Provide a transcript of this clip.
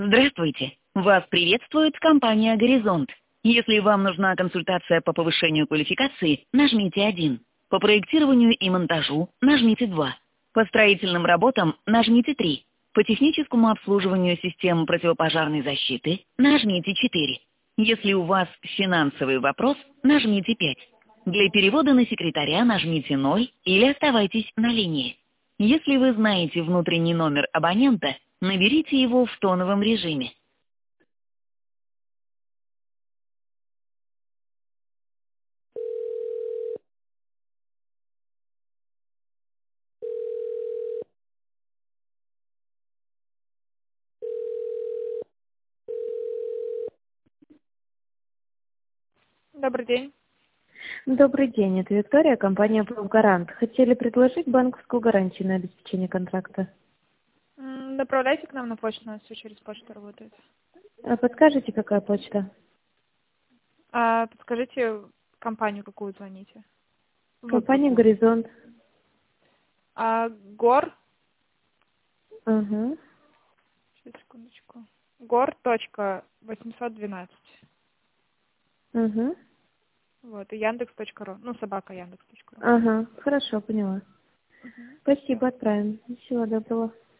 Здравствуйте! Вас приветствует компания «Горизонт». Если вам нужна консультация по повышению квалификации, нажмите 1. По проектированию и монтажу нажмите 2. По строительным работам нажмите 3. По техническому обслуживанию систем противопожарной защиты нажмите 4. Если у вас финансовый вопрос, нажмите 5. Для перевода на секретаря нажмите 0 или оставайтесь на линии. Если вы знаете внутренний номер абонента, наберите его в тоновом режиме. Добрый день. Добрый день, это Виктория, компания «Профгарант». Хотели предложить банковскую гарантию на обеспечение контракта. Направляйте к нам на почту, у нас все через почту работает. А подскажете, какая почта? Подскажите компанию, какую звоните. Компания «Горизонт». Гор, Угу. сейчас, секундочку. Гор.812. Угу. Вот, и Яндекс.ру. Ну, собака Яндекс.ру. Ага, хорошо, поняла. Мгм. Спасибо, отправим. Всего доброго.